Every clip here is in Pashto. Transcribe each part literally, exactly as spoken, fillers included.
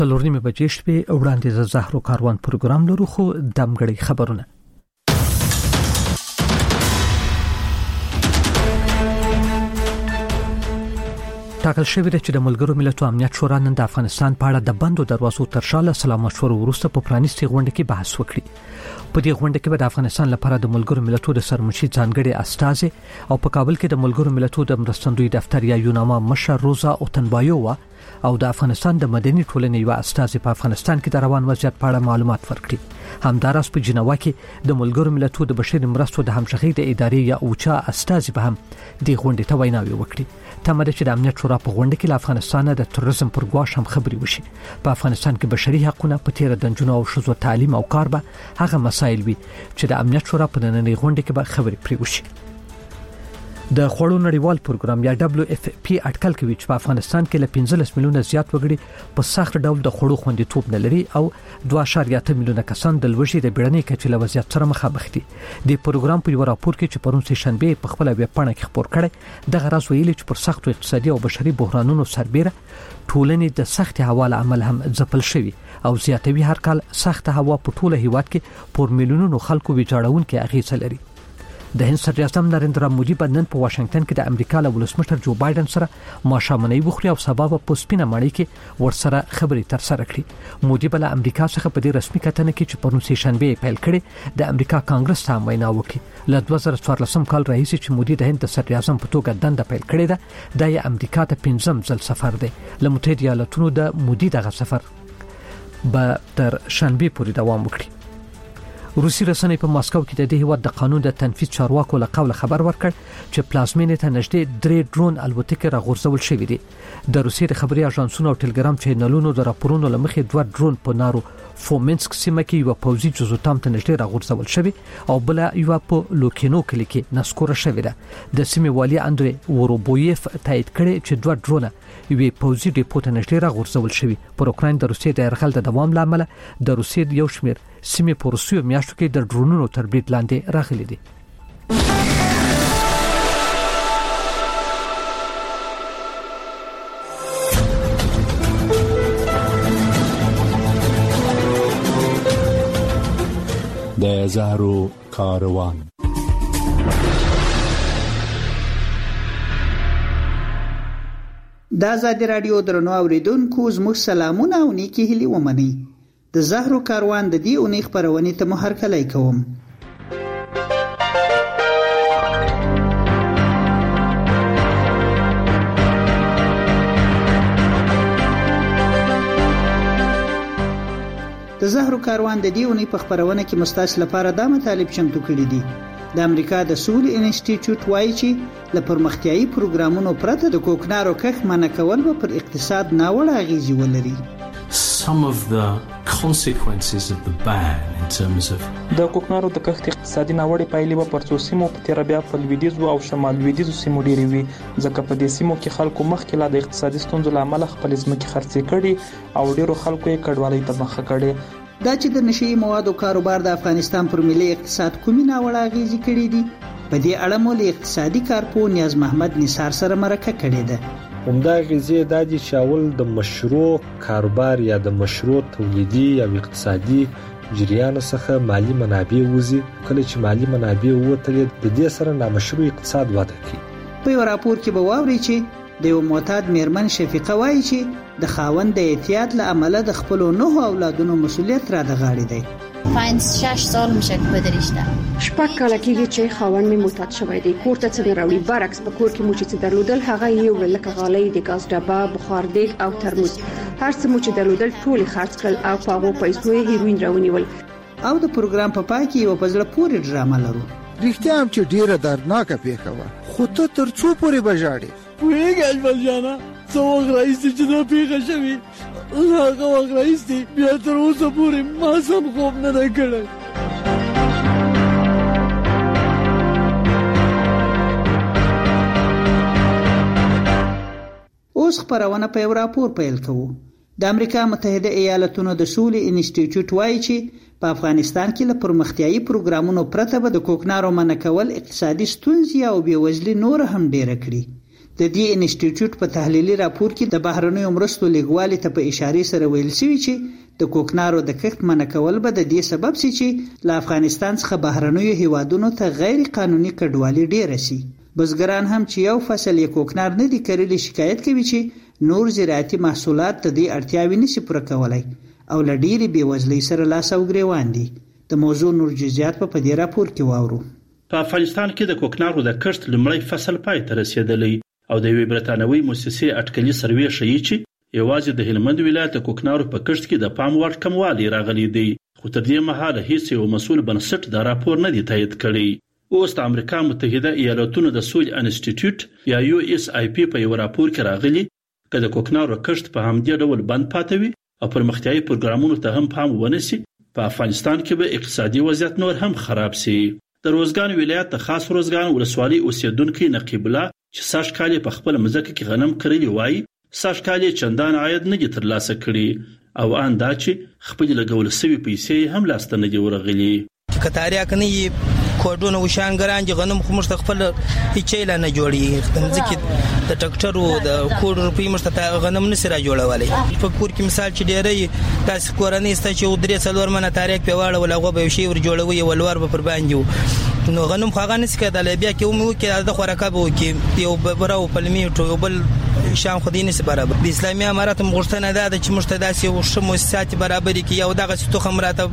څلور نیمه بجې شپې وړاندې د زهرو کاروان پروګرام لرو خو دمګړی خبرونه. ټاکل شوی دی چې د ملګرو ملتونو امنیت شورا نن د افغانستان په اړه د بندو دروازو تر شا له سلا مشورو وروسته په پرانیستي غونډه کې بحث وکړي. په دې غونډه کې به د افغانستان لپاره د ملګرو ملتونو د سرمشي ځانګړي استازي او په کابل کې د ملګرو ملتونو د مرستندوی دفتر یا یوناما مشر روزا اوتنبایووا او د افغانستان د مدني ټولنې یو استازي په افغانستان کې د روان وضعیت په اړه معلومات ورکړي. همداراز په جنیوا کې د ملګرو ملتونو د بشري مرستو د همغږۍ د ادارې یا اوچا استازي به هم د غونډې ته ویناوي وکړي. تمه ده چې د امنیت شورا په غونډه کې له افغانستان د تروریزم پر ګواښ هم خبري وشي. په افغانستان کې بشري حقوقونه په تیر د جنونو او شذو تعلیم او کار به هغه مسایل وي چې د امنیت شورا په نننۍ غونډه کې به خبري پرې وشي. د خوړو نړیوال پروګرام یا دبليو اف پی اټکل کوي چې په افغانستان کې له پنځلس میلیونه زیات وګړي په سخت ډول د خوړو خوندیتوب نه لري او دوه اعشاریه اته میلیونه کسان د لوږې د بیړنۍ کچې له وضعیت سره مخامخ دي. د پروګرام په یو راپور کې چې پرون سه شنبه په خپل ویب پاڼه کې خبر کړي د غراس ویلي چې پر سختو اقتصادي او بشري بحرانونو سربېره ټولنې د سخت حواله عمل هم ځپل شوی او زیاتوي هر کال سخت هوا په ټوله هیواد کې پر میلیونونو خلکو ویجاړون کې اغیزه لري. د هند صدر اعظم نریندرا مودي په نن په واشنگټن کې د امریکا له ولسمشر جو بایدن سره ماښامنۍ وخوري او سبا په سپینه ماڼۍ کې ورسره خبرې تر سره کړي. مودي بل امریکا څخه په دې رسمي کتنه کې چې پرون سه شنبه پیل کړي د امریکا کانګرس ته وینا وکړي. له دوه زره څوارلسم کال راهیسې چې مودي د هند صدر اعظم په توګه دنده پیل کړې ده د امریکا ته پنځم ځل سفر دی. له متحده ایالاتونو د مودي دغه سفر به تر شنبه پورې دوام وکړي. روسي رسنۍ په ماسکو کې د دې هیواد د قانون د تنفيذ چارواکو له قوله خبر ورکړ چې پلازمینې ته نږدې درې ډرون الوتکې راغورځول شوې دي. د روسي د خبري اژانسونو او ټلګرام چینلونو د راپورونو لمخې دوه ډرون په نارو فومنسک سیمه کې یو پوځي جزوتام ته نږدې راغورځول شوی او بل یو په لوکینو کلی کې نسکوره شوی ده. د سیمې والي اندري وروبویف تایید کړي چې دوه ډرونه یوې پوځي ډیپو ته نږدې راغورځول شوی. پر اوکراین د روسیې د یرغل د دوام لامل د روسیې یو شمېر سیمې په روسیو میاشتو کې د ډرونونو تر برید لاندې راغلي دي. د زهرو کاروان. د آزادي رادیو درنو اوریدونکو زموږ سلامونه او نیکی هیلې ومنئ. د زهرو کاروان د دې اونۍ خبرونې ته مو هرکلی کوم. د زهرو کاروان د دې اونۍ په خبرونه کې مستاس لپاره دا مطالب چمتو کړي دي. د امریکا د سولې انسټیټیوټ وایي چې له پرمختیایي پروګرامونو پرته د کوکنارو کښت منع کول به پر اقتصاد ناوړه اغیزې ولري. Some of the consequences of the ban in terms of د کوکنارو د کښت اقتصادي ناوړه پایلې به پر څو سیمو په تیر بیا په لویدیځ او شمال لویدیځ سیمو ډېرې وي، ځکه په دې سیمو کې خلکو مخکې لا د اقتصادي ستونزو لامل خپل ځمکې خرڅې کړي او ډېرو خلکو یې کډوالۍ ته مخه کړي. دا چې د نشئی موادو کاروبار د افغانستان پر ملي اقتصاد کومې ناوړه اغیزې کړې دي، په دې اړه مو له اقتصادي کارپو نیاز محمد نثار سره مرکه کړې ده. همدا غیزې د دې چاول د مشروع کاروبار یا د مشروع تولیدي یا اقتصادي جریان څخه مالی منابع وزي، کله چې مالی منابع وته د دې سره نامشروع اقتصاد وده کوي. په یو راپور کې به واوري چې د یو معتاد میرمن شفیقه وایي چې د خاوند د اعتیاد له امله د خپل نه اولادونو مسؤلیت را د غاړې دی. پنځه شش سال میشه که بدرشته شپږ کاله کېږي چې خاوند می معتاد شوی دی، کور ته څه راوړي، برعکس په کور کې مو چې درلودل هغه یو لکه غالۍ، د ګاز ډبه، بخار دیګ او ترموز، هر څه مو چې درلودل ټول خرڅ کړل او په هغو پیسو یې هیروین راونیول. او د پروګرام په پای کې یو په زړه پورې ډرامه لرو. رښتیا هم چې ډیره دردناکه پیښه وه، خو ته تر څو پورې بژاړې؟ پوهېږې اجمل جانه څه وخت راهیسې چې دا پیښه شوې، هغه وخت راهیسې بیا تر اوسه پورې ما سم خوب نه دی کړی. اوس خبرونه په یو راپور پیل کوو. د امریکا متحده ایالاتونو د سولې انسټیټیوټ وایي چې په افغانستان کې له پرمختیایي پروګرامونو پرته به د کوکنارو منع کول اقتصادي ستونزې او بېوزلي نور هم ډېره کړي. د دې انسټیټیوټ په تحلیلي راپور کې د بهرنیو مرستو لیږوالي ته په اشاره سره ویل شوی چې د کوکنارو د کښت منع کول به د دې سبب شي چې له افغانستان څخه بهرنیو هیوادونو ته غیر قانوني کډوالي ډیر شي. بزګران هم چې یو فصل یې کوکنار نه دی کړی شکایت کوي چې نور زراعتي محصولات د دې اړتیاوې نشي پوره کولای او له ډېرې بېوزلۍ سره لاس او ګریوان دي. د موضوع نور جزئیات په دې راپور کې واورو. په افغانستان کې د کوکنارو د کښت لومړی فصل پای ته رسیدلی او د یوې برتانوي مؤسسې اټکلي سروې ښیي چې یوازې د هلمند ولایت د کوکنارو په کښت کې د پام وړ کموالی راغلی دی، خو تر دې مهاله هیڅ یو مسؤل بنسټ دا راپور نه دی تایید کړی. اوس د امریکا متحده ایالاتونو د سولې انسټیټیوټ یا یو اس آی پی په یو راپور کې راغلی چې د کوکنارو کښت په همدې ډول بند پاتوي او پرمختیایي پروګرامونو ته هم پام ونشي، په افغانستان کې به اقتصادي وضعیت نور هم خراب شي. د روزګان ولایت د خاص روزګان ولسوالۍ اوسیدونکو نقیب الله چې سږ کال په خپل مځکه کې غنم کرلی وای، سږ کال چندان عاید نه دي ترلاسه کړي او ان دا چې خپل لګول سوي پیسې هم لاسته نه دی ورغلي. کتاریا کني کوډونه وشان ګران چې غنم خو مشت خپل هیڅ لا نه جوړي، د ځکه د ټکټرو د کوډ روپی مشت غنم نه سره جوړولای. په کور کې مثال چې ډېرې تاسو کورنۍ ست چې ودرې څلور منه تاریخ په واړه ولا غو به شي ور جوړوي ولور به پر باندې نو غنم خو غنس کې د بیا کې مو کې د خوراکه بو کې یو براو پلمیټو یو بل شام خدینه سره برابر. د اسلامي امارات مغشتنه ده چې مشتداسي او شمو مؤسسات برابرۍ کې یو دغه ستو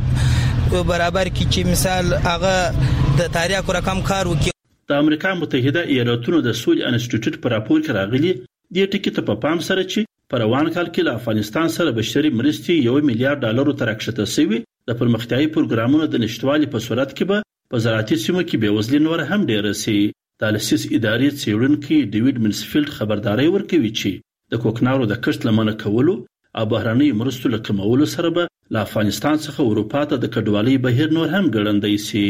خمراته برابر کی چې مثال هغه د تاریخ رقم کار وکي. د امریکا متحده ایالاتونو د سولې انسټیټیوټ پر راپور کې راغلي د ټکی ته په پام سره چې پر روان کال کې له افغانستان سره بشري مرستې یو میلیارډ ډالر تر راکښته شوی، د پرمختیایي پروګرامونو د نشټوالي په صورت کې به په زراعتي سیمو کې بېوزلي نور هم ډېره شي. د لسیس ادارې څېړونکي ډیوډ منسفیلډ خبرداري ورکوي چې د کوکنارو د کښت لمنه کولو او بهرنۍ مرستو له کمولو سره به له افغانستان څخه اروپا ته د کډوالۍ بهیر نور هم ګړندی شي.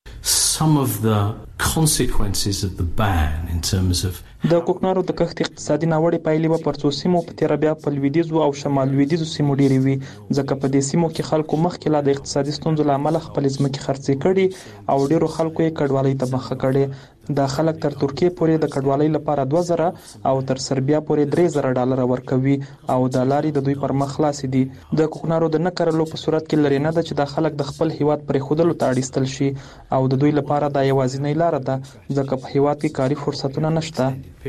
Some of the consequences of the ban in terms of د کوکنارو د کښت اقتصادي ناوړه پایلې به پر څو سیمو په تیر بیا په لویدیځ او شمال لویدیځ سیمو ډېرې وي، ځکه په دې سیمو کې خلکو مخکې لا د اقتصادي ستونزو لامل خپل ځمکې خرڅې کړي او ډېرو خلکو یې کډوالۍ ته مخه کړي. دا خلک تر ترکیه پورې د کډوالۍ لپاره دوه زره او تر سربیا پورې درې زره ډالر ورکوي او د لارې د دوی پر مخ خلاص دي. د کوکنارو د نکرلو په صورت کې لري نه ده چې د خلک د خپل هیواد پر خودلو ته اړیستل شي او د دوی لپاره دا یوازینۍ لار ده ځکه په هیواد کې کاري فرصتونه نشته.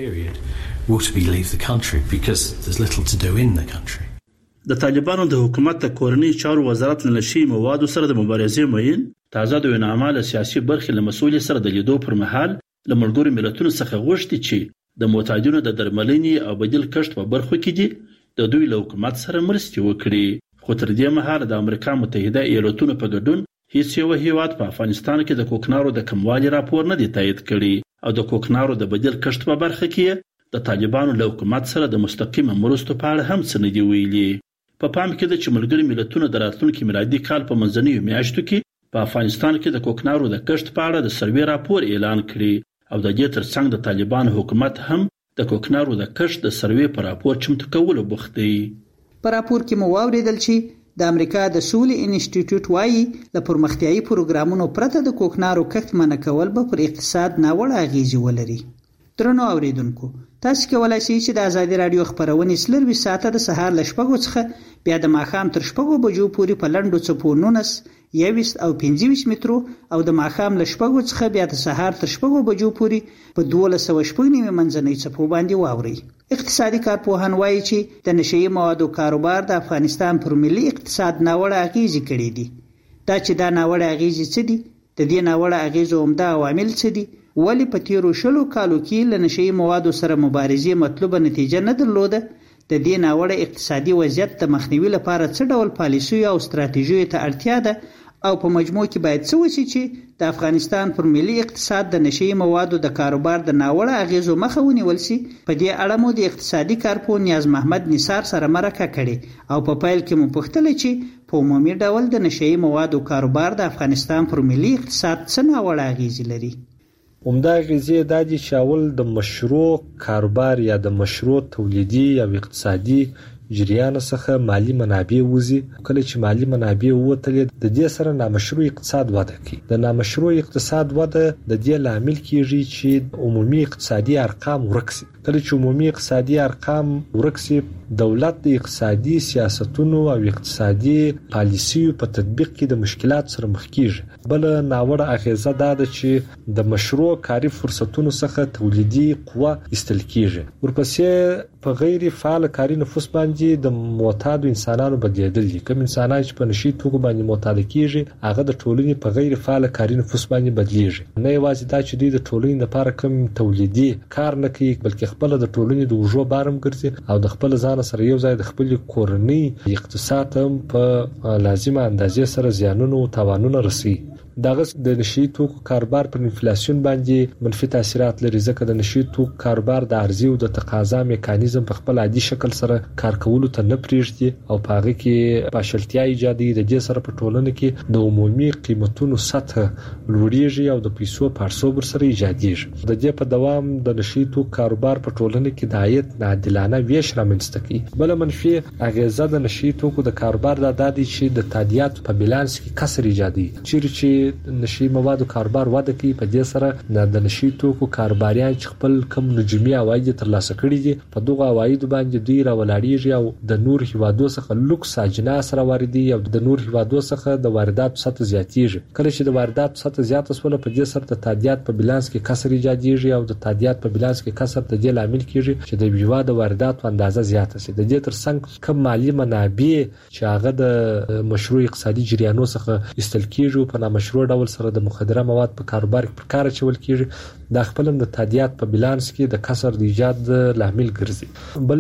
would be leave the country because there's little to do in the country. د طالبانو د حکومت د کورنۍ چارو وزارت له نشي موادو سره د مبارزې مین تازه د وینامال سیاسي برخې له مسؤل سره د لیدو پر مهال له ملګرو ملتونو څخه غوښتي چې د معتادینو د درملنې او بدیل کښت په برخو کې دي د دوی له حکومت سره مرستې وکړي. خو تر دې مهال د امریکا متحده ایالاتونو په ګډون هیڅ یو هیواد په افغانستان کې د کوکنارو د کموالي راپور نه دی تایید کړی او د کوکنارو د بدیل کښت په برخه کې د طالبانو له حکومت سره د مستقیمه مرستو په اړه هم څه نه دی ویلي. په پام کې ده چې ملګري ملتونو د راتلونکي میلادي کال په منځنیو میاشتو کې په افغانستان کې د کوکنارو د کښت په اړه د سروې راپور اعلان کړي او د دې ترڅنګ د طالبانو حکومت هم د کوکنارو د کښت د سروې په راپور چمتو کولو بوخت دی. په راپور کې مو واوریدل چې د امریکا د سولې انسټیټیوټ وايي له پرمختیایي پروګرامونو پرته د کوکنارو کښت منع کول به پر اقتصاد ناوړه اغیزې ولري. درنو اوریدونکو، تاسو کولای شئ چې د آزادي رادیو خبرونه سلوي ساعته د سهار ل شپږو څخه بیا د ماښام تر شپږو بجو پورې په لنډو څپو نونس یويست او پنځه ویشت مترو او د ماښام ل شپږو څخه بیا د سهار تر شپږو بجو پورې په دولس سوه شپږ نیمه منځنۍ څپو باندې واوري. اقتصادي کارپوهان وایي چې د نشئی موادو کاروبار د افغانستان پر ملي اقتصاد ناوړه اغیزې کړې دي. دا چې دا ناوړه اغیزې څه دي؟ د دې ناوړه اغیزو عمده عوامل څه دي؟ ولی په تیرو شلو کالو کې له نشئی موادو سره مبارزې مطلوبه نتیجه نه درلوده؟ د دې ناوړه اقتصادي وضعیت د مخنیوي لپاره څه ډول پالیسیو او ستراتیژیو ته اړتیا ده او په مجموع کې باید څه وشي چې د افغانستان پر ملي اقتصاد د نشئی موادو د کاروبار د ناوړه اغیزو مخه ونیول شي؟ په دې اړه مو د اقتصادي کارپوه نیاز محمد نثار سره مرکه کړې او په پیل کې مو پوښتل چې په عمومي ډول د نشئی موادو کاروبار د افغانستان پر ملي اقتصاد څه ناوړه اغیزې لري. عمده اغیزې دا دي چې اول د مشروع کاروبار یا د مشروع تولیدي او اقتصادي جریان څخه مالی منابع وځي. کله چې مالی منابع ووتلې د دې سره نامشروع اقتصاد وده کوي. د نامشروع اقتصاد وده د دې لامل کیږي چې عمومي اقتصادي ارقام ورک شي. کله چې عمومي اقتصادي ارقام ورک شي دولت د اقتصادي سیاستونو او اقتصادي پالیسیو په تطبیق کې د مشکلات سره مخ کیږي. بل ناوړه اغیزه دا ده چې د مشروع کاري فرصتونو څخه تولیدي قوه استل کیږي. ورپسې په غیر فعال کاري نفوس باندې د معتادو انسانانو بدلیدل دي. کوم انسانان چې په نشي توکو باندې معتاد کیږي هغه د ټولنې په غیر فعال کاري نفوس باندې بدلیږي. نه یوازې دا چې دوی د ټولنې لپاره کوم تولیدي کار نه کوي بلکې خپل د ټولنې د وجو بارم ګرځي او د خپل ځان سره یو ځای د خپل کورنۍ اقتصاد هم په لازمه اندازې سره زیانونه او تاوانونه رسي. دغه د نشي توکو کاروبار پر انفلیسیون باندې منفي تاثیرات لري ځکه د نشي توکو کاروبار د عرضې او د تقاضا میکانیزم په خپل عادي شکل سره کار کولو ته نه پریږدي او په هغه کې پاشلتیا ایجادي. د دې سره په ټولنه کې د عمومي قیمتونو سطح لوړیږي او د پیسو پارسوب سره ایجادیږي. د دې په دوام د نشي توکو کاروبار په ټولنه کې د عاید ناعادلانه ویش رامنځته کوي. بل منفي اغیزه د نشي توکو د کاروبار د دادی چې د تادیات په بیلانس کې کسر ایجادي. چیرې چې نشي موادو کاروبار وده کوي په دې سره د نشي توکو کاروباریان چې خپل کم نجومي عواید ترلاسه کړي دي په دغه عواید باندې دوی راولاړيږي او د نور هیوادو څخه لوکس اجناس راوړي او د نور هیوادو څخه د واردات سطح زیاتیږي. کله چې د واردات سطح زیات شول په دې سره د تادیات په بیلانس کې کسر ایجادیږي او د تادیات په بیلانس کې کسر د دې لامل کیږي چې د هیواد واردات اندازه زیاته شي. د دې ترڅنګ کم مالی منابع چې هغه د مشروع اقتصادي جریانو څخه استل کیږي په نامشروع ډول سره د مخدره مواد په کاروبار کې پر کار چول کیږي د خپل د تادیات په بیلانس کې د کسر د ایجاد لامل ګرځي. بل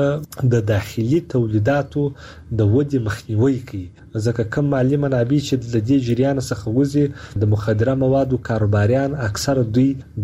د داخلي تولیداتو د ودې مخنیوي کوي ځکه کم مالی منابع چې د دې جریان څخه وځي د مخدره موادو کاروباریان اکثر دوی د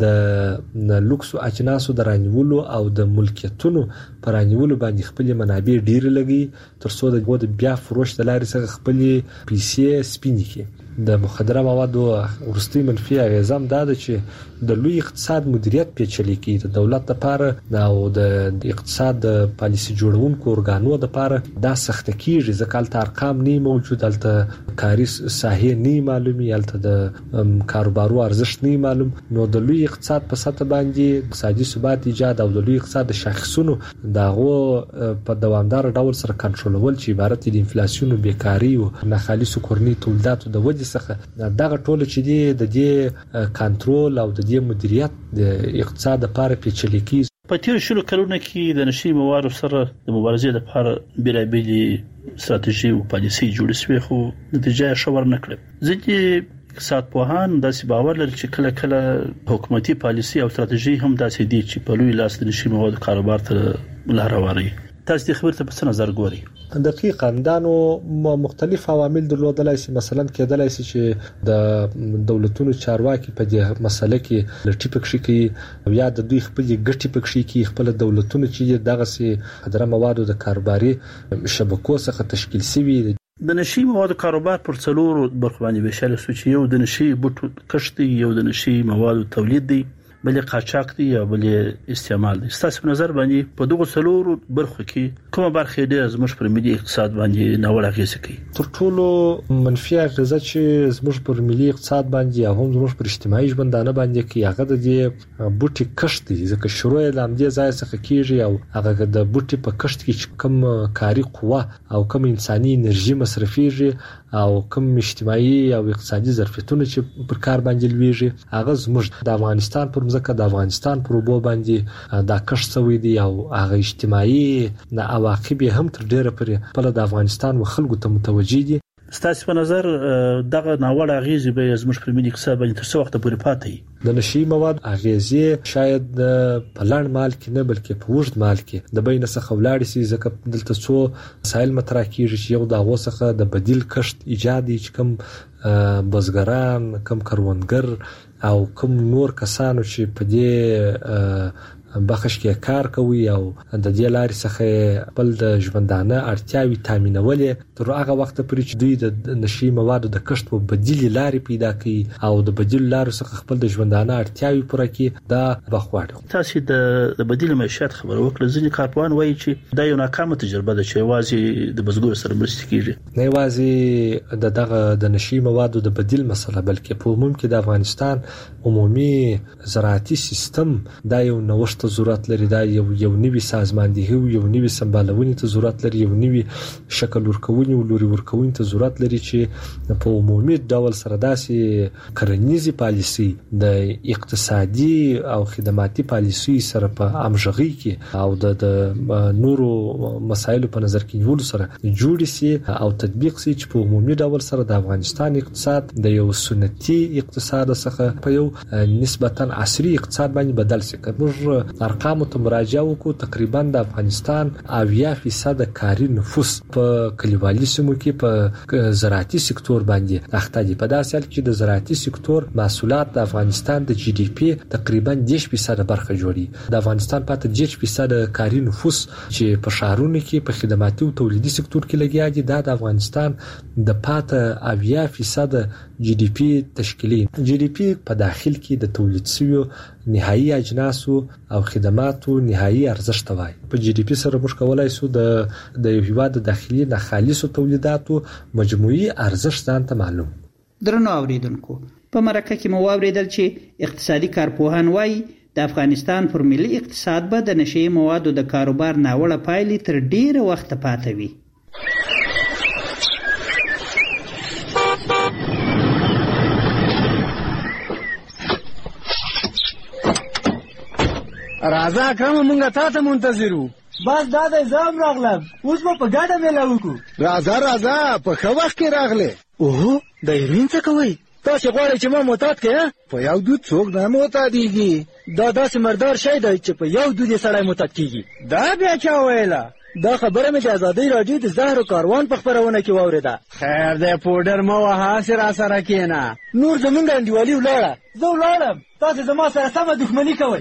لوکس اجناسو درانیولو او د ملکیتونو پرانیولو باندې خپل منابع ډیر لګي ترڅو د بیا فروش د لارې څخه خپل پیسې سپینې کړي. د مخدره موادو ورستي منفي اغیزه دا ده چې د لوی اقتصاد مدیریت پیچلې کی د دولت لپاره او د اقتصاد پالیسي جوړونکو ارګانو لپاره دا سخت کیږي ځکه الته ارقام نه موجود الته کاري ساحه نه معلومي الته د کاروبارو ارزښت نه معلوم. نو د لوی اقتصاد په سطح باندې اقتصادي ثبات ایجاد او د لوی اقتصاد د شاخصونو دغه په دوامدار ډول سره کنټرولول چې عبارت دي انفلیسیون او بیکاری او ناخالص کورنی تولیداتو د ودې څخه دغه ټول چې دی د دې کنټرول او د دې مدیریت د اقتصاد لپاره پیچلې کیږي. په تیر شلو کلونو کې د نشي موادو سره د مبارزې لپاره بیلابېلې ستراتیژي او پالیسي جوړې شوې خو نتیجه شور نه کړې. ځکه اقتصاد پوهان داسې باور لري چې کله کله حکومتي پالیسي او ستراتیژي هم داسې دي چې په لوی لاس د نشي موادو کاروبار ته لار هواري. تاسو د خبرته په څه نظر ګورئ؟ دقیقاً دانو مختلف عوامل درلودلای شي. مثلا کېدلای شي چې د دولتونو چارواکي په دې مسله کې لټي پکښي کوي او یا د دوی خپل ګټي پکښي کوي خپل دولتونو چې دغه سي خدره موادو د کاروباري شبکو څخه تشکیل شوی. د نشي موادو کاروبار پر څلورو برخو باندې ویشل سوچي یو د نشي بوټو کښت یو د نشي موادو تولید دی بلې قاچاق دی او بلې استعمال دی. ستاسو په نظر باندې په دغه څلورو برخو کې کومه برخه ډېر زموږ پر ملي اقتصاد باندې ناوړه اغیزه کوي؟ تر ټولو منفي اغیزه چې زموږ پر ملي اقتصاد باندې او هم زموږ پر اجتماعي ژوندانه باندې کوي هغه د بوټي کښت دی ځکه شروع یې لامدې ځای څخه کیږي او هغه د بوټي په کښت کې کم کاري قوه او کم انساني انرژي مصرفيږي او کم اجتماعي او اقتصادي ظرفیتونه چې پر کار باندې لويږي هغه زموږ د افغانستان پر ځکه د افغانستان پر وبو باندې دا کښت شوی دی او هغه اجتماعي نه عواقب هم تر ډیره پرې په د افغانستان وخلکو ته متوجي دي. ستاسو په نظر دغه ناوړه اغیزې به زموږ پر ملي اقتصاد باندې تر څو وخت پورې پاتې وي؟ د نشي مواد اغیزې شاید په لړ مال کې نه بلکې په وژد مال کې د بین څخه ولاړ شي ځکه دلته څو مسایل مطرح کیږي چې یو د هغه څخه د بدیل کښت ایجاد چې کوم بزګران کم کروندګر او کوم نور کسانو چې په دې بخش کې کار کوي او د دې لارې څخه بل د ژوندانه اړتیاوي تامینولې تر هغه وخت پورې چې دوی د نشي موادو د کښت په بدیل لارې پیدا کړي او د بدیل لارو څخه خپل د ژوندانه اړتیاوي پوره کړي دا بخواړه. تاسو د بدیل معیشت خبر وکړه ځینې کارپوهان وایي چې دا یو ناکامه تجربه ده چې واځي د بزګر سره مرسته کیږي نه واځي د دغه د نشي موادو د بدیل مسله بلکې په عموم کې د افغانستان عمومي زراعتي سیستم دا یو نوښت ضرورت لري دا یو یو نوي سازماندهي یو نوي سمبالونې ته ضرورت لري یو نوي شکل ورکونې او لوري ورکونې ته ضرورت لري چې په عمومي ډول سره داسې کرنیزي پالیسي د اقتصادي او خدماتي پالیسي سره په همغږي کې او د نورو مسایلو په نظر کې نیول سره جوړ شي او تطبیق شي چې په عمومي ډول سره د افغانستان اقتصاد د یو سنتي اقتصاد څخه په یو نسبتا عصري اقتصاد باندې بدل شي. موږ ارقام ته مراجعه وکړو تقریبا د افغانستان اویا فیصد کاري نفوس په کلیوالي سیمو کې په زراعتي سکتور باندې اخته دي. په داسې حال کې د زراعتي سکتور محصولات د افغانستان د جی ډي پی تقریبا دېرش فیصد برخه جوړي. د افغانستان پاتې دېرش فیصد کاري نفوس چې په شهرونو کې په خدماتي او تولیدي سکتور کې لګیا دي دا د افغانستان د پاتې اویا فیصد جی ډي پی تشکیلي. جی ډي پی په داخل کې د تولید شویو نهایی اجناسو او خدماتو نهایی ارزښت وای. په جی ډي پی سره موږ کولای شو د د یو هیواد داخلي نه خالصو تولیداتو مجموعي ارزښت ځان ته معلوم. درنو اوریدونکو په مرکه کې مو واوریدل چې اقتصادي کارپوهان وایي د افغانستان پر ملي اقتصاد به د نشي موادو د کاروبار ناوړه پایلې تر ډیره وخت پاتې وي. راځه کوم مونږه تاسو منتظرو بس دا د زام راغلم اوس په ګاډه مې لاوکو. راځه راځه په خو وخت کې راغله. اوه د ایرین څه کوي تاسو غواړئ چې ما معتاد کړئ؟ په یو دود څوک نه معتادیږي. دا داسې مردار شی دی چې په یو دود سړی معتاد کیږي. دا بیا چا ویله؟ دا خبره مې د ازادۍ راډیو د زهر کاروان په خبرونه کې واوریده. خیر دی پودر مو وها سره سره کینا نور زمونږ انډیوالي ولاړه زه ولاړم تاسو زما سره سمه دښمني کوئ.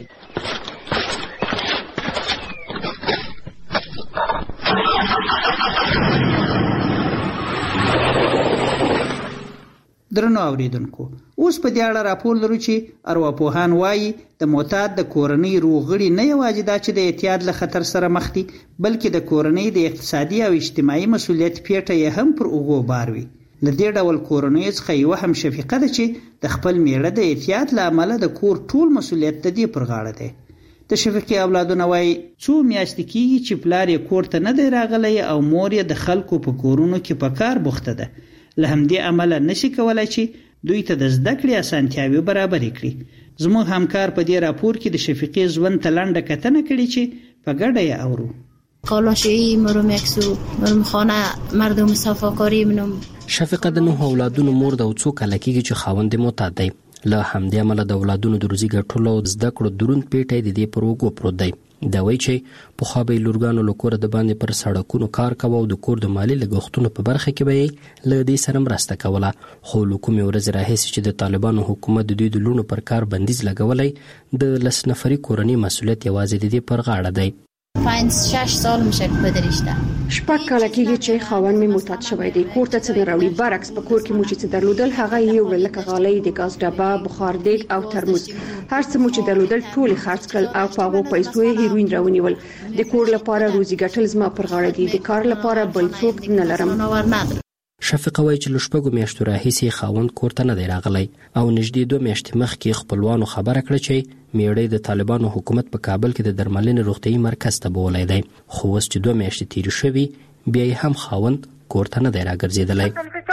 درنو اوریدونکو اوس په دې اړه راپور لرو چې ارواپوهان وایي د معتاد د کورنۍ روغړي نه یوازې دا چې د اعتیاد له خطر سره مخ دي بلکې د کورنۍ د اقتصادي او اجتماعي مسولیت پیټه یې هم پر اوږو بار وي. له دې ډول کورنۍ څخه یوه هم شفیقه ده چې د خپل میړه د اعتیاد له امله د کور ټول مسولیت د دې پر غاړه دی. د شفیقې اولادونه وایي څو میاشتې کېږي چې پلار یې کور ته نه دی راغلی او مور یې د خلکو په کورونو کې په کار بوخته ده. له همدې امله نشي کولای چې دوی ته د زده کړې اسانتیاوې برابرې کړي. زموږ همکار په دې راپور کې د شفیقې ژوند ته لنډه کتنه کړې چې په ګډه یې اورو. کالاشویی مرم یکسو مرم خانه مردم صفاکاری منم. شفیقه د نوح اولادونو مور د څو کاله کېږي چې خاوند معتاد دی. له همدې امله د اولادونو د روزي ګټلو او زده کړو دروند پیټی د دې پر اوږو پروت دی. دا وایي چې پخوا به یې لورګانو له کوره د باندې پر سړکونو کار کوه او د کور د مالي لګښتونو په برخه کې به یې له دې سره مرسته کوله. خو له کومې ورځې راهیسې چې د طالبانو حکومت د دوی د لوڼو پر کار بندیز لګولی د لس نفري کورنۍ مسؤلیت یوازې د دې پر غاړه دی. پنج شش سال میشه که پدر اشته. شپږ کاله کېږي چې خاوند مې معتاد شوی دی. کور ته څه نه راوړي. برعکس په کور کې مو چې څه درلودل هغه یې لکه غالۍ د ګاز ډبه بخار دیګ او ترموز هر څه مو چې درلودل ټول خرڅ کړل او په هغو پیسو یې هیروین راونیول. د کور لپاره روزي ګټل زما پر غاړه دي. د کار لپاره بل څوک نه لرم. شفیقه وایي چې له شپږو میاشتو راهیسې خاوند کور ته نه دی راغلی او نږدې دوه میاشتې مخکې خپلوانو خبره کړه چې میړه د طالبانو حکومت په کابل کې د درملنې روغتیايي مرکز ته بولی دی. خو اوس چې دوه میاشتې تېرې شوي بیا یې هم خاوند کور ته نه دی راګرځېدلی.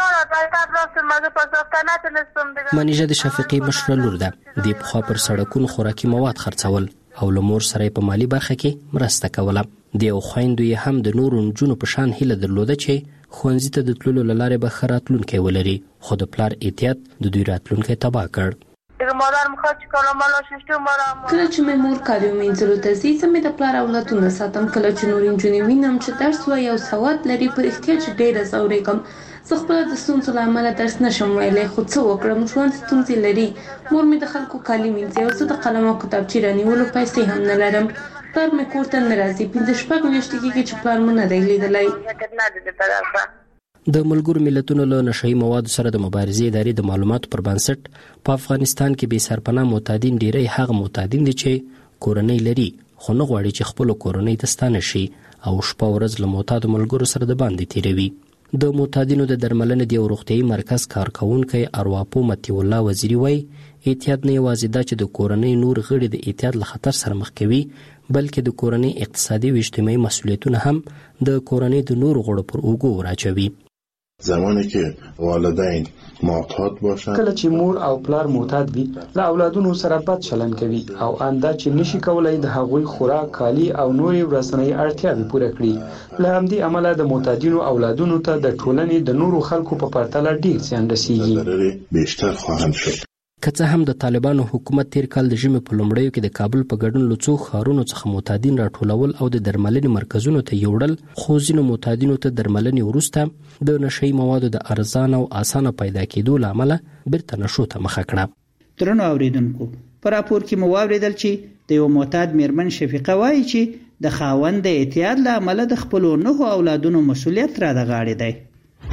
منیژه د شفیقې مشره لور ده. دې پخوا پر سړکونو خوراکي مواد خرڅول او له مور سره په مالي برخه کې مرسته کوله. د یو خویندو یې هم د نورو نجونو په شان هیله درلوده چې ښوونځي ته د تللو له لارې به ښه راتلونکی ولري. خو د پلار احتیاط د دوی راتلونکی تباه کړ. مادرم خواست چیکار مالا ششتو مالا کله چې مې مور کاریو مینځلو ته ځي زه مې د پلار اولادونه ساتم کله چې نور نجونې وینم چې درس وایي او سواد لري په رښتیا چې ډېره ځورېږم زه خپله د ستونزو له امله درس نشم ویلی خو څه وکړم ژوند ستونزې لري مور مې د خلکو کالي مینځي او زه د قلم او کتابچې رانیولو پیسې هم نه لرم پلار مې کور ته نه راځي پنځه شپږ میاشتې کېږي چې پلار مو نه دی لیدلی د ملګرو ملتونو له نشهیي موادو سره د مبارزې ادارې د معلوماتو پر بنسټ په افغانستان کې بې سرپناه معتادین ډیری هغه معتادین دي چې کورنۍ لري خو نه غواړي چې خپلو کورنۍ ته ستانه شي او شپه ورځ له معتادو ملګرو سره د باندې تیروي. د معتادینو د درملنې د یو روغتیايي مرکز کارکوونکی ارواپو مطیع الله وزیري وایي احتیاط نه یوازې دا چې د کورنۍ نور غړي د احتیاط له خطر سره مخ کوي بلکې د کورنۍ اقتصادي او اجتماعي مسؤلیتونه هم د کورنۍ د نورو غړو پر اوږو وراچوي. زمانی که والدین معتاد باشند کله چې مور او پلار معتاد وي له اولادونو سره بد چلند کوي او انده چې نشي کولای د هغوی خوراک کالی او نورې ورځنۍ اړتیاوې پوره کړي له همدې امله د معتادینو اولادونو ته د ټولنې د نورو خلکو په پرتله ډیر زیان رسیږي. بیشتر خواهند شد. که څه هم د طالبانو حکومت تیر کال د ژمي په لومړیو کې د کابل په ګډون له څو ښارونو څخه معتادین راټولول او د درملنې مرکزونو ته یوړل خو ځینو معتادینو ته درملنې وروسته د نشهیي موادو د ارزان او اسانه پیدا کېدو له امله بیرته نشو ته مخه کړه. درنو اوریدونکو په راپور کې مو واورېدل چې د یو معتاد میرمن شفیقه وایي چې د خاوند د اعتیاد له امله د خپلو نهو اولادونو مسؤلیت را د غاړې دی.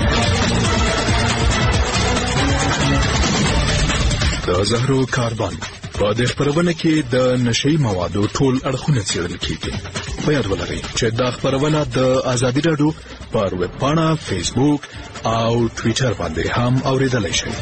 د زهرو کاربن په دې خبرونه کې د نشهیي موادو ټول اړخونه څېړل کیږي. په یاد ولرئ چې دا خبرونه د ازادي راډیو پر ویب پاڼه، فیسبوک او ټویټر باندې هم اوریدلای شئ.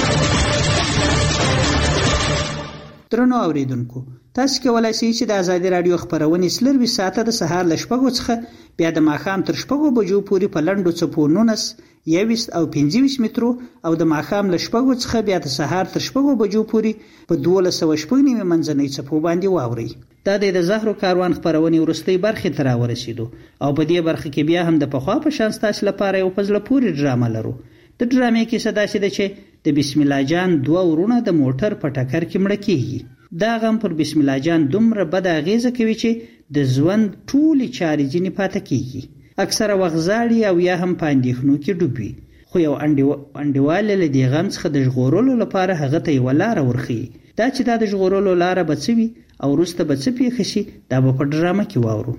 درنو اوریدونکو تاسو کولای شئ چې د ازادي راډیو خبرونه سلروي ساعته د سهار ل شپږو څخه بیا د ماښام تر شپږو بجو پورې په لنډو څپو نونس یویس او پنځویس مترو او د ماښام له شپږو څخه بیا د سهار تر شپږو بجو پورې په دولس سوه شپږ نیمې منځنۍ څپو باندې واورئ. دا د زهرو کاروان خبرونې وروستۍ برخې ته راورسېدو او په دې برخه کې بیا هم د پخوا په شان ستاسو لپاره یو په زړه پورې ډرامه لرو. د ډرامې کیسه داسې ده چې د بسم الله جان دوه ورونه د موټر په ټکر کې مړه کیږي. دا غم پر بسم الله جان دومره بد اغیزه کوي چې د ژوند ټولې چارې ځینې پاتې کیږي. اکثره وخت زاړي او یا هم په اندېښنو کې ډوب وي خو یو انډیواله له دې غم څخه د ژغورلو لپاره هغه ته یوه لاره ورښیي. دا چې دا د ژغورلو لاره به څه وي او وروسته به څه پېښه شي دا به په ډرامه کې واورو.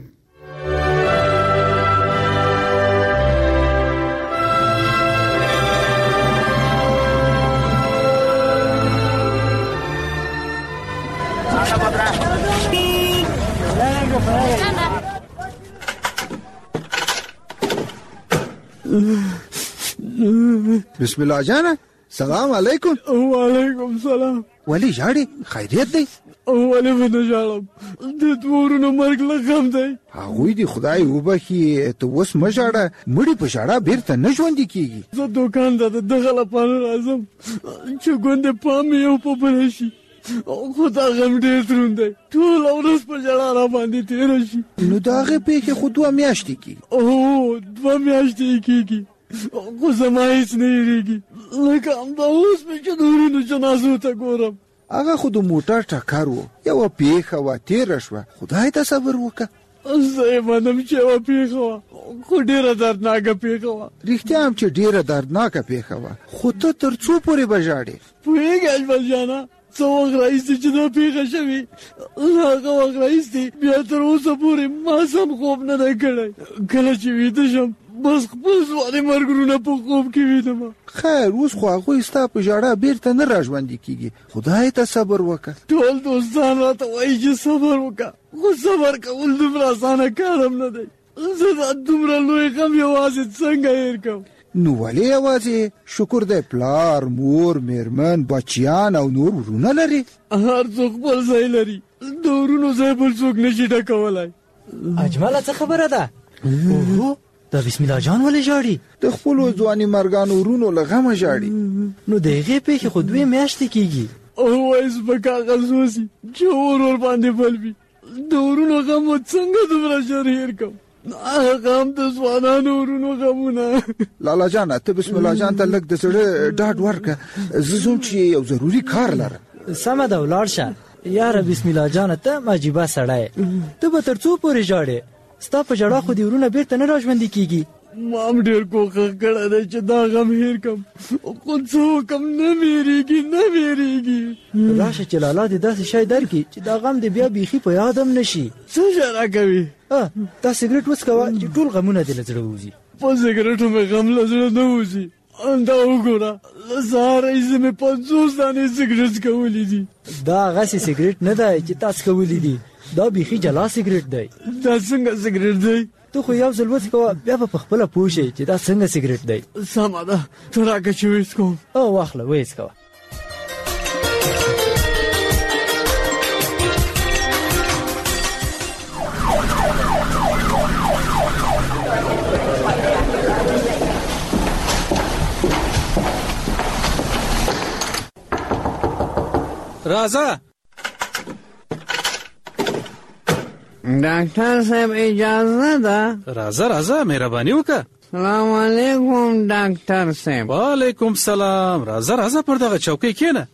بسم الله جانا سلام علیکم. وعلیکم سلام. ولی جاړي خیریت دی؟ ولی به نه جاړم د دورونو مرګ له غم دی. هغوی دی خدای وبخي ته اوس مه جاړه مړي په ژړا بیرته نه ژوندي کیږي. زه دوکان ته د دغه لپاره راځم چې ګوندې پام یو په بله شي خو دا غم ډېر دروند دی ټوله ورځ په ژړا را باندې تېره شي. نو د هغې پېښې خو دوه میاشتې کېږي. او دوه میاشتې کېږي خو زما هېڅ نه هېرېږي لکه همدا اوس مې چې د ورونو جنازو ته ګورم. هغه خو د موټر ټکر و یوه پېښه وه تېره شوه خدای ته صبر وکړه. زه یې منم چې یوه پېښه وه خو ډېره دردناکه پېښه وه. رښتیا هم چې ډېره دردناکه پېښه وه خو ته تر څو پورې به ژاړې؟ پوهېږې اجمل جانه څه وخت راهیسې چې دا پېښه شوې له هغه وخت راهیسې بیا تر اوسه پورې ما سم خوب نه دی کړی. کله چې ویده شم بس خپل ځواني مرګونه په خوب کې ویدم. خیر اوس خو هغوی ستا په ژړا بیرته نه راژوندي کېږي خدای ته صبر وکړه. ټول دوستان راته وایي چې صبر وکړه خو صبر کول دومره اسانه کار هم نه دی. زه دا دومره لوی غم یوازې څنګه هېر کړم؟ نو ولې یوازې شکر دی پلار مور میرمن بچیان او نور ورونه لري. هر څوک خپل ځای لري د ورونو ځای بل څوک نشي ډکولی. اجمله څه خبره ده؟ اوهو دا بسم الله جان ولې ژاړي؟ د خپلو ځواني مرګانو ورونو له غمه ژاړي. نو د هغې پېښې خو دوې میاشتې کېږي. وایي سپک کاغذ وسي چې اور ور باندې بل وي د ورونو غم و څنګه دومره ژر هېر کړم؟ هغه هم د ځوانانو ورونو غمونه. لالا جانه ته بسم الله جان ته لږ د زړه ډاډ ورکړه زه ځم چې یو ضروري کار لرم. سمه ده ولاړ شه. یاره بسم الله جانه ته مجيبه سړی ته به تر څو پورې ژاړې؟ ستا په ژړا خو دې ورونه بیرته نه راژوندي کېږي. مام ډېر کوښښ کړی دی چې دا غم هېر کړم، خو څه وکړم نه وېرېږي نه وېرېږي. راشه چې لالا دې داسې شی درکړي چې دا غم دې بیا بیخي په یاد هم نه شي. څه شی راکوي؟ دا سګرټ وڅکوه چې ټول غمونه دې له زړه ووځي. په سګرټو مې غم له زړه نه وځي. دا وګوره له سهاره ایزه مې پنځوس دانې سګرټ څکولي دي. دا هغسې سګرټ نه دی چې تا څکولي دي، دا بیخي جلا سګرټ دی. دا څنګه سګرټ دی؟ ته خو یو ځل وڅکوه بیا به په خپله پوه شې چې دا څنګه سګرټ دی. سمه ده ته راکړه چې وڅکوم. او واخله ویې څکوه. راځه ډاکټر صاحب اجازه ده؟ راځه راځه مهرباني وکړه. سلام علیکم ډاکټر صاحب. وعلیکم سلام. راځه راځه پر دغه چوکۍ کښېنه.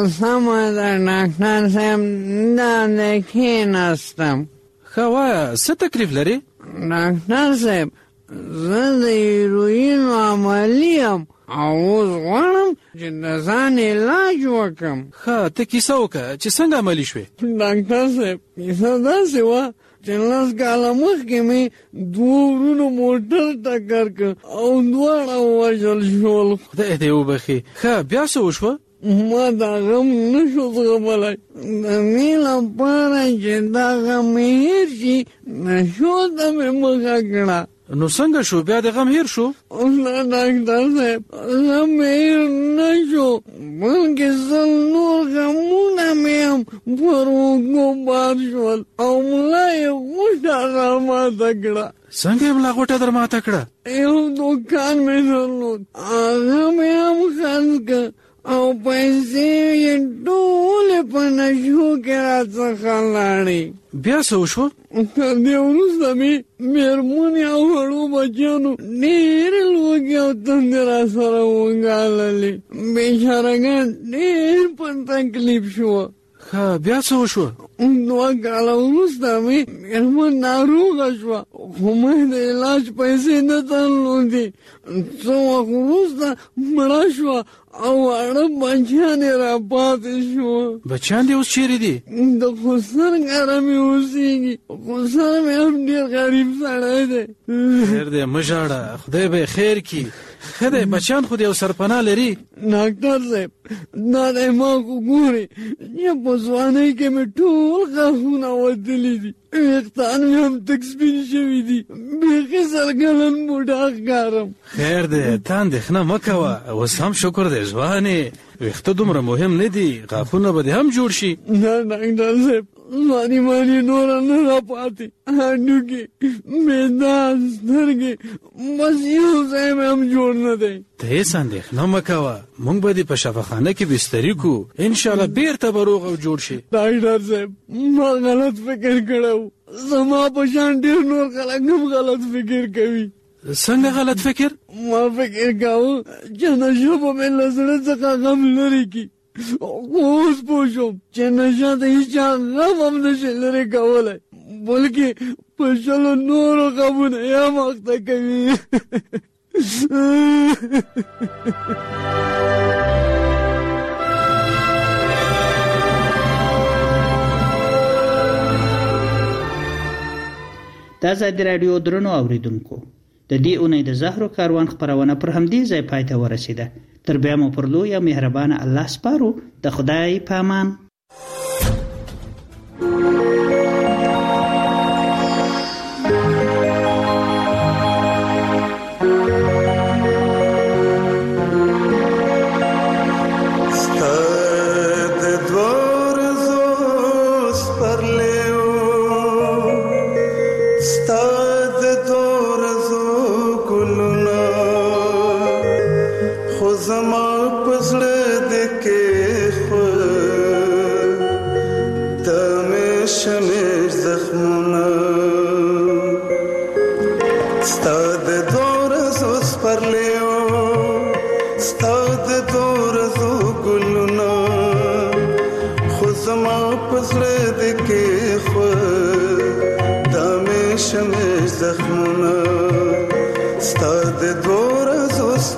سمه ده ډاکټر صاحب دلته کښېناستم. ښه وایه څه تکلیف لرې؟ ډاکټر صاحب زه د هیروینو عملي یم او اوس غواړم چې د ځان علاج وکړم. ښه ته کیسه وکړه چې څنګه عملي شوې؟ ډاکټر صاحب کیسه داسې وه چې لس کاله مخکې مې دوه ورونو موټر ټکر کړ او دواړه ووژل شول. خدای دې وبخي. ښه بیا څه وشوه؟ ما دا غم نه شو زغملی. د دې لپاره چې دا غم مې هېر شي نشو ته مې مخه کړه. نو څنګه شو بیا د غم هېر شو؟ نه ډاکټر صاحب غم مې هېر نه شو بلکې سل نور غمونه مې هم پر اوږو بار شول او ملا یې غوټه راماته کړه. څنګه یې ملا غوټه در ماته کړه؟ یو دوکان مې درلود هغه مې هم خرڅ کړ او پیسې یې ټولې په نشو کې راڅخه لاړې. بیا څه وشوه؟ تر دې وروسته مې مېرمنې او وړو بچیانو ډېرې لوږې او تندې را سره وګاللې. بېچارهګان ډېر په تکلیف شوه. ښه بیا څه وشوه؟ دوه کاله وروسته مې مېرمن ناروغه شوه خو مې د علاج پیسې نه درلودې. څه وخت وروسته مړه شوه او واړه بچیان یې را پاتې شوه. بچیان دې اوس چیرې دي؟ د خسر کره مې اوسېږي. خسر مې هم ډېر غریب سړی دی. خیر دی مه ژاړه خدای به یې خیر کړي. ښه دی بچیان خو دې یو سرپناه لري. ډاکټر صاحب دا دی ما خو ګورې چې په ځوانۍ کې مې ټول غاښونه وتلي دي، ویښتان مې هم تک سپین شوي دي، بیخي سرګلن بوډا ښکارم. خیر دی ته اندېښنه مه کوه اوس هم شکر دی ځوانې ویښته دومره مهم نه دي غاښونه به دې هم جوړ شي. نه ډاکټر صاحب ځواني ماني نوره نه را پاتې هډوکي معده سترګې بس یو ځای مې هم جوړ نه دی. ته هېڅ اندېښنه مه کوه موږ به دې په شفاخانه کې بستري کړو انشاءالله بیرته به روغ او جوړ شي. ډاکټر صاحب ما غلط فکر کړی و زما په شان ډېر نور خلک هم غلط فکر کوي. څنګه غلط فکر؟ ما فکر کاوه چې نشه به مې له زړه څخه غم لرې کړي خو اوس پوه شوم چې نشه د هېچا غم هم نشي لرې کولی بلکې په شلو نورو غمونه یې هم اخته کوي. د ازادي راډیو درنو اوریدونکو د دې اونۍ د زهرو کاروان خپرونه پر همدې ځای پای ته ورسېده. تر بیا مو پر لوی او مهربانه الله سپارو. د خدای په امان.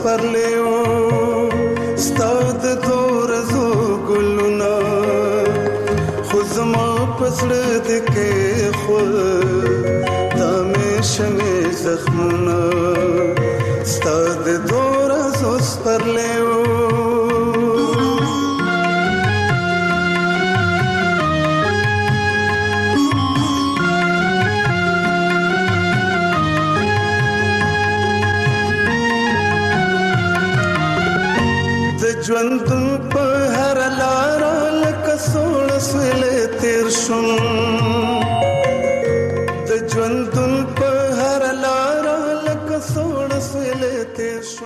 سپرلیو ستاد دور زو ګلونه خو زما پسړه د کې خو دا مې شمه زخمونه ستاد دور زو سپرلیو ژوندون په هر لار لکه سوړ سویلې تیر شوم د ژوندون په هر لار لکه سوړ سویلې تیر شوم